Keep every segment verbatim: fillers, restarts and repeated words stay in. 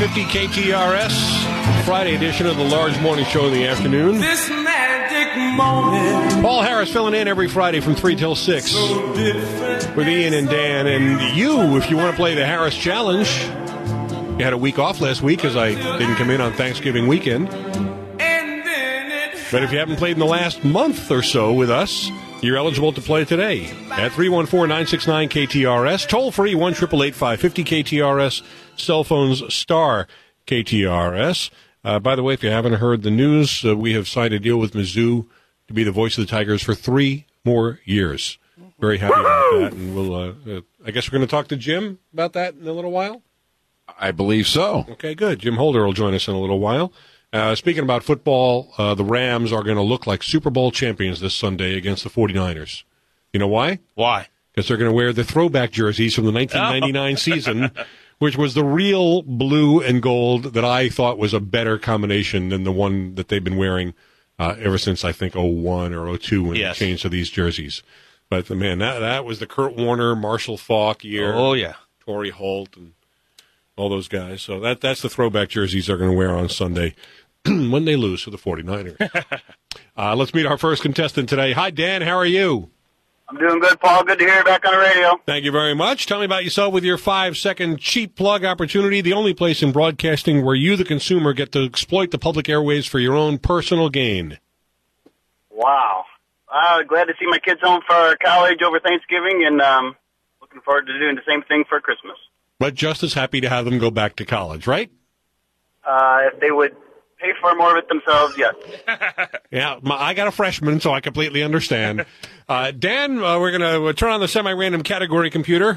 fifty K T R S, Friday edition of the Large Morning Show in the afternoon. This magic moment. Paul Harris filling in every Friday from three till six so with Ian and Dan. And you, if you want to play the Harris Challenge, you had a week off last week because I didn't come in on Thanksgiving weekend. But if you haven't played in the last month or so with us, you're eligible to play today at three one four, nine six nine, K T R S. Toll free, one eight eight eight, five five zero, K T R S. Cell phones, star K T R S. Uh, by the way, if you haven't heard the news, uh, we have signed a deal with Mizzou to be the voice of the Tigers for three more years. Very happy about that. And we'll, uh, uh, I guess we're going to talk to Jim about that in a little while? I believe so. Okay, good. Jim Holder will join us in a little while. Uh, speaking about football, uh, the Rams are going to look like Super Bowl champions this Sunday against the forty-niners. You know why? Why? Because they're going to wear the throwback jerseys from the nineteen ninety-nine oh. season, which was the real blue and gold that I thought was a better combination than the one that they've been wearing uh, ever since, I think, oh one or oh two when yes. they changed to these jerseys. But, man, that that was the Kurt Warner, Marshall Faulk year. Oh, yeah. Torrey Holt and all those guys. So that that's the throwback jerseys they're going to wear on Sunday when they lose to the forty-niners. uh, let's meet our first contestant today. Hi, Dan. How are you? I'm doing good, Paul. Good to hear you back on the radio. Thank you very much. Tell me about yourself with your five-second cheap plug opportunity, the only place in broadcasting where you, the consumer, get to exploit the public airways for your own personal gain. Wow. Uh, glad to see my kids home for college over Thanksgiving, and um, looking forward to doing the same thing for Christmas. But just as happy to have them go back to college, right? Uh, if they would pay for more of it themselves, yes. Yeah, my, I got a freshman, so I completely understand. Uh, Dan, uh, we're going to turn on the semi-random category computer.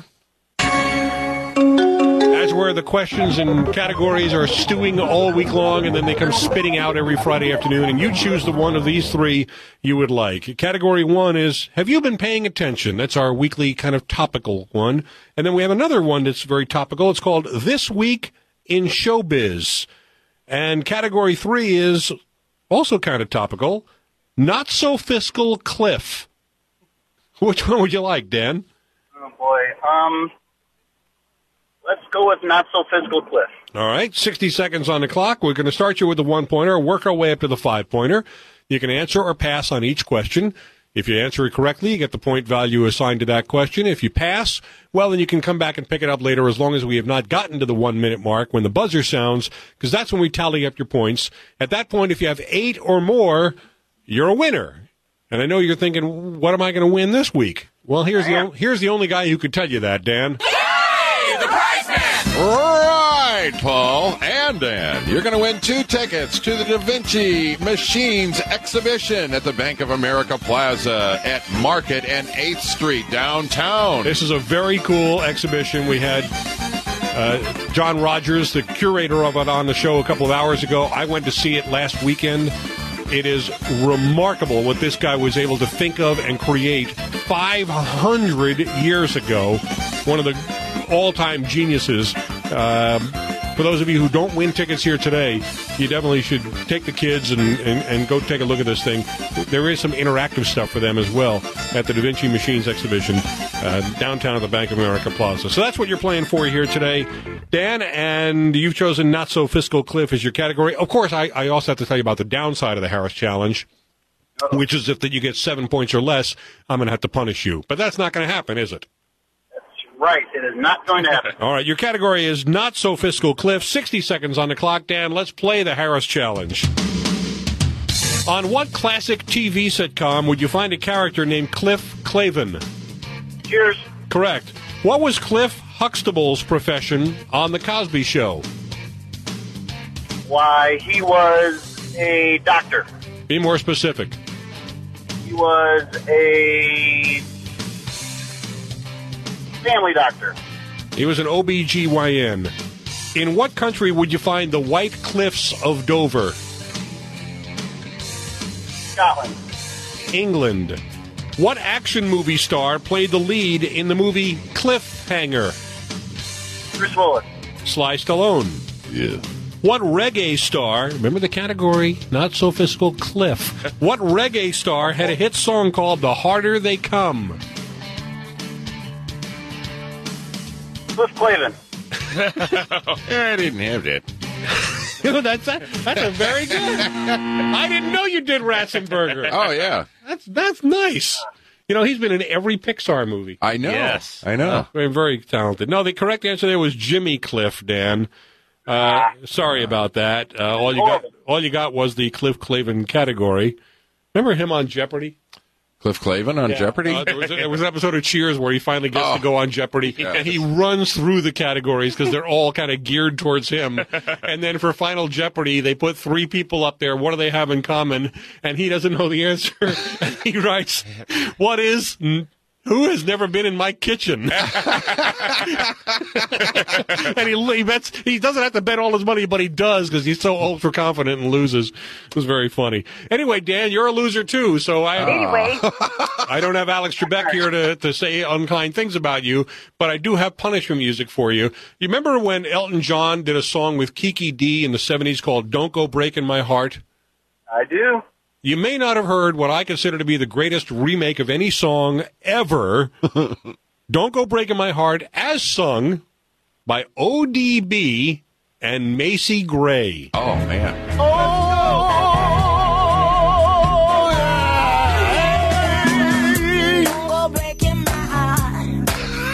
That's where the questions and categories are stewing all week long, and then they come spitting out every Friday afternoon, and you choose the one of these three you would like. Category one is, have you been paying attention? That's our weekly kind of topical one. And then we have another one that's very topical. It's called This Week in Showbiz. And category three is also kind of topical, Not So Fiscal Cliff. Which one would you like, Dan? Oh, boy. Um, let's go with Not So Fiscal Cliff. All right, sixty seconds on the clock. We're going to start you with the one-pointer, work our way up to the five-pointer. You can answer or pass on each question. If you answer it correctly, you get the point value assigned to that question. If you pass, well, then you can come back and pick it up later as long as we have not gotten to the one-minute mark when the buzzer sounds, because that's when we tally up your points. At that point, if you have eight or more, you're a winner. And I know you're thinking, what am I going to win this week? Well, here's the, here's the only guy who could tell you that, Dan. Hey, the prize man! Right, Paul and Dan. You're going to win two tickets to the Da Vinci Machines exhibition at the Bank of America Plaza at Market and eighth Street downtown. This is a very cool exhibition. We had uh, John Rogers, the curator of it, on the show a couple of hours ago. I went to see it last weekend. It is remarkable what this guy was able to think of and create five hundred years ago. One of the all-time geniuses. Um, for those of you who don't win tickets here today, you definitely should take the kids and, and, and go take a look at this thing. There is some interactive stuff for them as well at the Da Vinci Machines exhibition uh, downtown at the Bank of America Plaza. So that's what you're playing for here today, Dan, and you've chosen Not So Fiscal Cliff as your category. Of course, I, I also have to tell you about the downside of the Harris Challenge, Uh-oh. which is if that you get seven points or less, I'm going to have to punish you. But that's not going to happen, is it? Right, it is not going to happen. All right, your category is Not So Fiscal Cliff. sixty seconds on the clock. Dan, let's play the Harris Challenge. On what classic T V sitcom would you find a character named Cliff Clavin? Cheers. Correct. What was Cliff Huxtable's profession on The Cosby Show? Why, he was a doctor. Be more specific. He was a family doctor. He was an O B G Y N. In what country would you find the White Cliffs of Dover? Scotland. England. What action movie star played the lead in the movie Cliffhanger? Bruce Willis. Sly Stallone. Yeah. What reggae star, remember the category, Not So Fiscal Cliff, what reggae star had a hit song called The Harder They Come? Cliff Clavin. I didn't have that. that's a, that's a very good. I didn't know you did Ratzenberger. Oh, yeah. That's that's nice. You know, he's been in every Pixar movie. I know. Yes. I know. Oh, very, very talented. No, the correct answer there was Jimmy Cliff, Dan. Uh, sorry about that. Uh, all you got, all you got was the Cliff Clavin category. Remember him on Jeopardy? Cliff Clavin on Yeah. Jeopardy? Uh, there, was a, there was an episode of Cheers where he finally gets Oh. to go on Jeopardy, Yes. and he runs through the categories because they're all kind of geared towards him. And then for Final Jeopardy, they put three people up there. What do they have in common? And he doesn't know the answer. And he writes, "What is? N- Who has never been in my kitchen?" And he, he bets he doesn't have to bet all his money, but he does because he's so ultra confident and loses. It was very funny. Anyway, Dan, you're a loser too, so I Anyway, I don't have Alex Trebek here to, to say unkind things about you, but I do have punishment music for you. You remember when Elton John did a song with Kiki D in the seventies called "Don't Go Breaking My Heart"? I do. You may not have heard what I consider to be the greatest remake of any song ever, "Don't Go Breaking My Heart," as sung by O D B and Macy Gray. Oh, man. Go breaking my heart.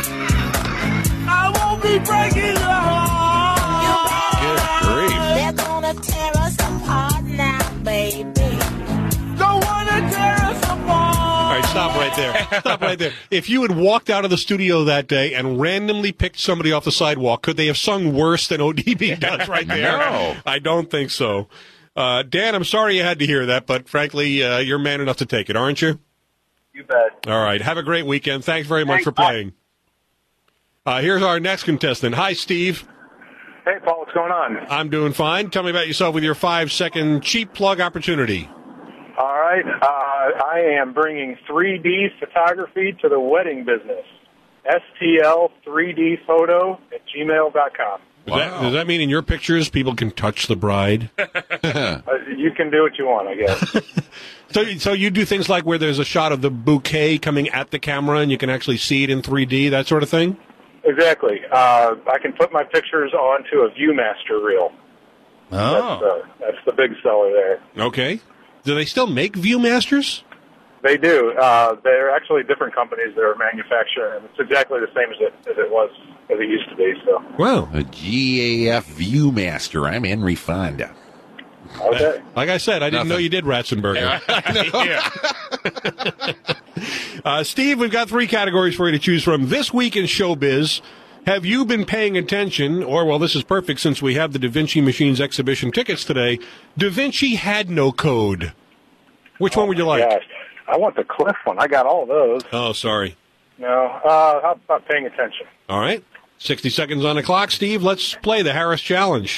I won't be breaking your heart. Good grief. They're gonna tear us apart now, baby. Don't wanna tear us apart. All right, stop right there. Stop right there. If you had walked out of the studio that day and randomly picked somebody off the sidewalk, could they have sung worse than O D B does right there? No. I don't think so. Uh, Dan, I'm sorry you had to hear that, but frankly, uh, you're man enough to take it, aren't you? You bet. All right. Have a great weekend. Thanks very much Thanks. for playing. Uh, here's our next contestant. Hi, Steve. Hey, Paul, what's going on? I'm doing fine. Tell me about yourself with your five-second cheap plug opportunity. All right. Uh, I am bringing three D photography to the wedding business. S T L three D photo at gmail dot com. Does, that, does that mean in your pictures people can touch the bride? Uh, you can do what you want, I guess. So, so you do things like where there's a shot of the bouquet coming at the camera and you can actually see it in three D, that sort of thing? Exactly. Uh, I can put my pictures onto a Viewmaster reel. That's, Oh. uh, that's the big seller there. Okay. Do they still make Viewmasters? They do. Uh, they're actually different companies that are manufacturing, and it's exactly the same as it, as it was, as it used to be. So, Well, A G A F Viewmaster. I'm Henry Fonda. okay. like I said, I didn't Nothing. know you did Ratzenberger. Uh, Steve, we've got three categories for you to choose from. This week in showbiz, have you been paying attention, or, well, this is perfect since we have the Da Vinci Machines exhibition tickets today, Da Vinci had no code. Which one would you like? Gosh, I want the Cliff one. I got all those. Oh, sorry. No. Uh, how about paying attention? All right. sixty seconds on the clock, Steve. Let's play the Harris Challenge.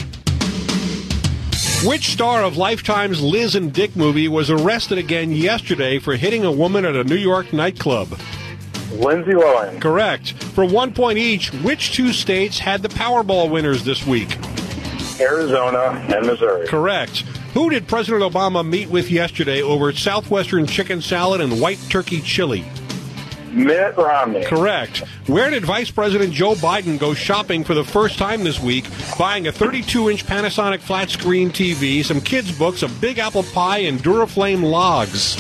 Which star of Lifetime's Liz and Dick movie was arrested again yesterday for hitting a woman at a New York nightclub? Lindsay Lohan. Correct. For one point each, which two states had the Powerball winners this week? Arizona and Missouri. Correct. Who did President Obama meet with yesterday over Southwestern chicken salad and white turkey chili? Mitt Romney. Correct. Where did Vice President Joe Biden go shopping for the first time this week, buying a thirty-two inch Panasonic flat screen T V, some kids' books, a big apple pie, and Duraflame logs?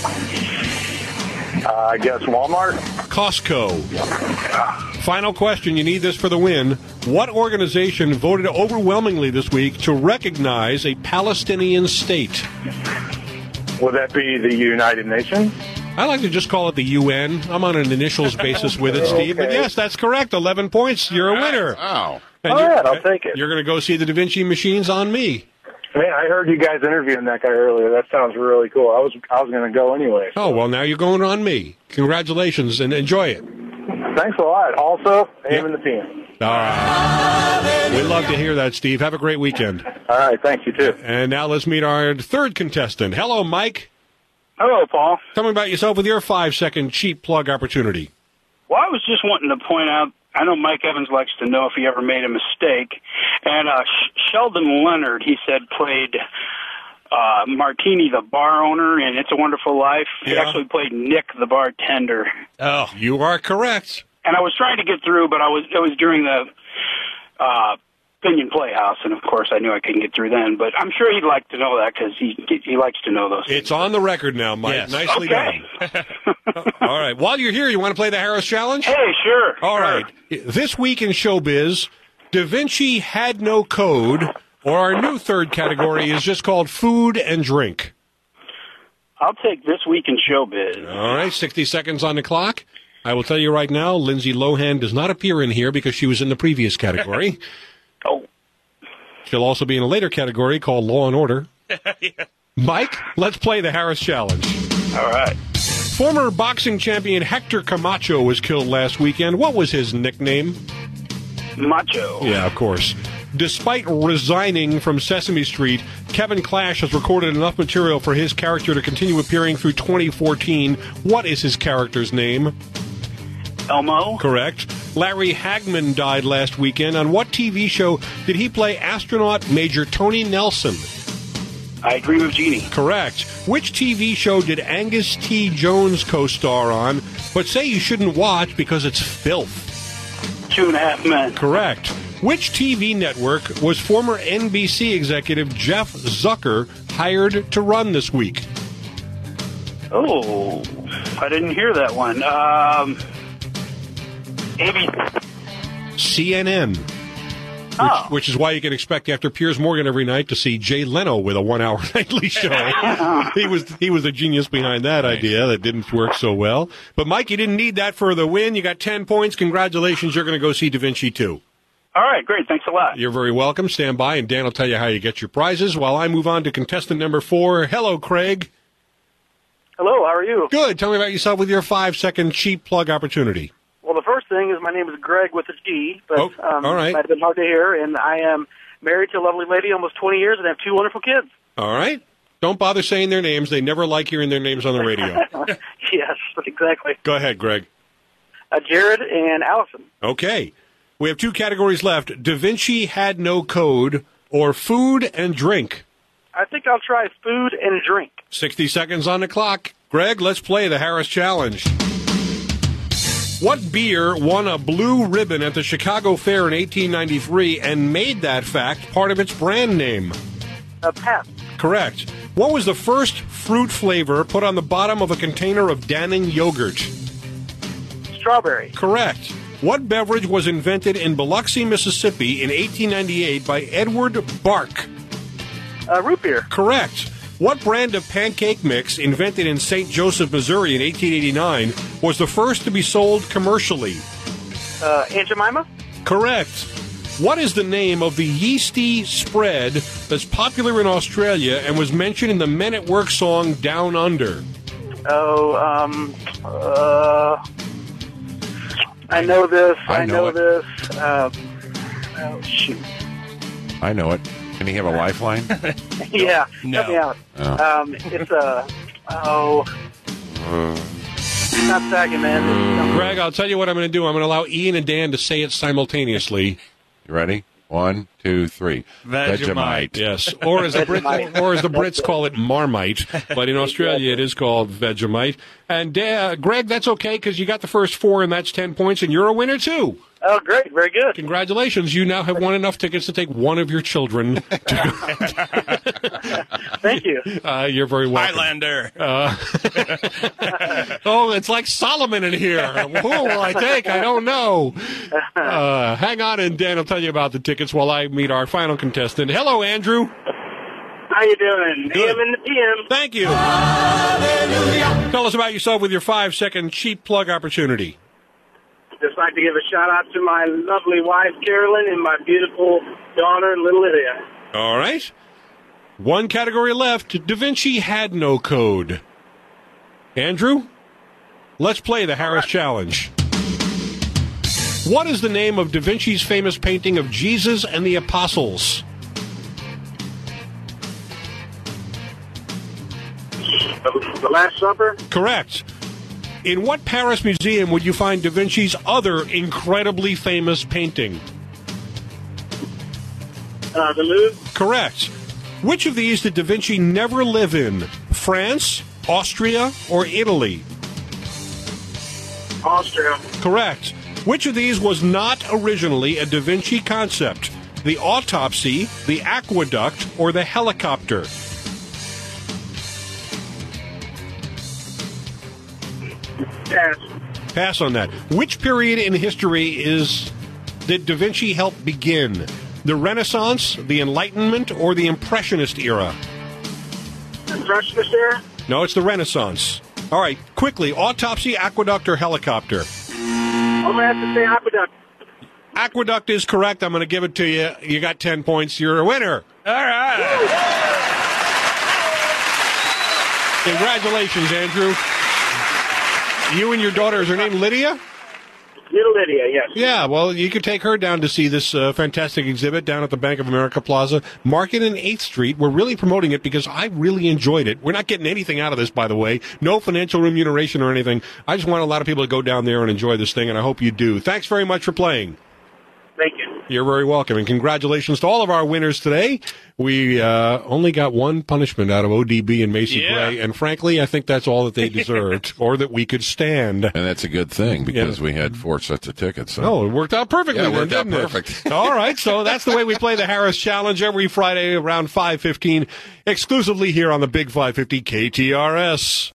Uh, I guess Walmart. Costco. Final question. You need this for the win. What organization voted overwhelmingly this week to recognize a Palestinian state? Would that be the United Nations? I like to just call it the U N. I'm on an initials basis with it, Steve. But Okay. yes, that's correct. eleven points. You're a winner. Wow. And All you're- right, I'll take it. You're going to go see the Da Vinci Machines on me. Man, I heard you guys interviewing that guy earlier. That sounds really cool. I was I was going to go anyway. Oh, well, now you're going on me. Congratulations and enjoy it. Thanks a lot. Also, aim in the team. All right. We'd love to hear that, Steve. Have a great weekend. All right, thanks, you too. And now let's meet our third contestant. Hello, Mike. Hello, Paul. Tell me about yourself with your five-second cheap plug opportunity. Well, I was just wanting to point out, I know Mike Evans likes to know if he ever made a mistake. And uh, Sh- Sheldon Leonard, he said, played uh, Martini, the bar owner, in It's a Wonderful Life. He Yeah. actually played Nick, the bartender. Oh, you are correct. And I was trying to get through, but I was it was during the uh, Pinion Playhouse, and of course I knew I couldn't get through then. But I'm sure he'd like to know that because he he likes to know those. It's things. on the record now, Mike. Yes. Nicely Okay. done. All right. While you're here, you want to play the Harris Challenge? Hey, sure. All sure. right. This week in showbiz, Da Vinci had no code, or our new third category is just called food and drink. I'll take This Week in Showbiz. All right, sixty seconds on the clock. I will tell you right now, Lindsay Lohan does not appear in here because she was in the previous category. Oh. She'll also be in a later category called Law and Order. Yeah. Mike, let's play the Harris Challenge. All right. Former boxing champion Hector Camacho was killed last weekend. What was his nickname? Macho. Yeah, of course. Despite resigning from Sesame Street, Kevin Clash has recorded enough material for his character to continue appearing through twenty fourteen. What is his character's name? Elmo. Correct. Larry Hagman died last weekend. On what T V show did he play astronaut Major Tony Nelson? I Dream of Jeannie. Correct. Which T V show did Angus T. Jones co-star on, but say you shouldn't watch because it's filth? Two and a Half Men. Correct. Which T V network was former N B C executive Jeff Zucker hired to run this week? Oh, I didn't hear that one. Um, A B C. C N N. Which, Oh. which is why you can expect after Piers Morgan every night to see Jay Leno with a one-hour nightly show. he was he was the genius behind that idea that didn't work so well. But Mike, you didn't need that for the win. You got ten points. Congratulations. You're going to go see Da Vinci two. All right, great. Thanks a lot. You're very welcome. Stand by, and Dan will tell you how you get your prizes while I move on to contestant number four. Hello, Craig. Hello, how are you? Good. Tell me about yourself with your five-second cheap plug opportunity. Well, the first thing is my name is Greg with a G, but Oh, um, all right. might have been hard to hear, and I am married to a lovely lady almost twenty years and have two wonderful kids. All right. Don't bother saying their names. They never like hearing their names on the radio. Yes, exactly. Go ahead, Greg. Uh, Jared and Allison. Okay. We have two categories left. Da Vinci had no code, or food and drink. I think I'll try food and drink. sixty seconds on the clock. Greg, let's play the Harris Challenge. What beer won a blue ribbon at the Chicago Fair in eighteen ninety-three and made that fact part of its brand name? Uh, Pep. Correct. What was the first fruit flavor put on the bottom of a container of Dannon yogurt? Strawberry. Correct. What beverage was invented in Biloxi, Mississippi in eighteen ninety-eight by Edward Bark? Uh, root beer. Correct. What brand of pancake mix invented in Saint Joseph, Missouri in eighteen eighty-nine was the first to be sold commercially? Uh, Aunt Jemima. Correct. What is the name of the yeasty spread that's popular in Australia and was mentioned in the Men at Work song Down Under? Oh, um, uh, I know this. I I, know know, it. this. Uh, oh, shoot. I know it. Can he have a lifeline? Yeah, No. help me out. Oh. Um, it's a, oh, not Sagan, man. Greg, I'll tell you what I'm going to do. I'm going to allow Ian and Dan to say it simultaneously. You ready? One, two, three. Vegemite. Yes, or as the Brits, or as the Brits call it, Marmite. But in Australia, it is called Vegemite. And uh, Greg, that's okay because you got the first four, and that's ten points, and you're a winner too. Oh, great. Very good. Congratulations! You now have won enough tickets to take one of your children. To Thank you. uh, you're very welcome. Highlander. Uh, oh, it's like Solomon in here. Who will I take? I don't know. Uh, hang on, and Dan will tell you about the tickets while I meet our final contestant. Hello, Andrew. How you doing? Good. P M in the P M. Thank you. Tell us about yourself with your five-second cheap plug opportunity. Just like to give a shout out to my lovely wife, Carolyn, and my beautiful daughter, little Lydia. All right. One category left. Da Vinci had no code. Andrew, let's play the Harris Challenge. What is the name of Da Vinci's famous painting of Jesus and the Apostles? The Last Supper? Correct. In what Paris museum would you find Da Vinci's other incredibly famous painting? Uh, the Louvre? Correct. Which of these did Da Vinci never live in? France, Austria, or Italy? Austria. Correct. Which of these was not originally a Da Vinci concept? the autopsy, the aqueduct, or the helicopter? Pass. Pass on that. Which period in history is did Da Vinci help begin? The Renaissance, the Enlightenment, or the Impressionist era? Impressionist era? No, it's the Renaissance. All right, quickly, autopsy, aqueduct, or helicopter? I'm going to have to say aqueduct. Aqueduct is correct. I'm going to give it to you. You got ten points. You're a winner. All right. Congratulations, Andrew. You and your daughter, is her name Lydia? Little Lydia, yes. Yeah, well, you could take her down to see this uh, fantastic exhibit down at the Bank of America Plaza, Market and eighth Street. We're really promoting it because I really enjoyed it. We're not getting anything out of this, by the way. No financial remuneration or anything. I just want a lot of people to go down there and enjoy this thing, and I hope you do. Thanks very much for playing. Thank you. You're very welcome, and congratulations to all of our winners today. We uh, only got one punishment out of O D B and Macy Yeah. Gray, and frankly, I think that's all that they deserved, or that we could stand. And that's a good thing because Yeah. we had four sets of tickets. So. No, it worked out perfectly. Yeah, it then, worked out didn't it? perfect. All right, so that's the way we play the Harris Challenge every Friday around five fifteen, exclusively here on the Big five fifty K T R S.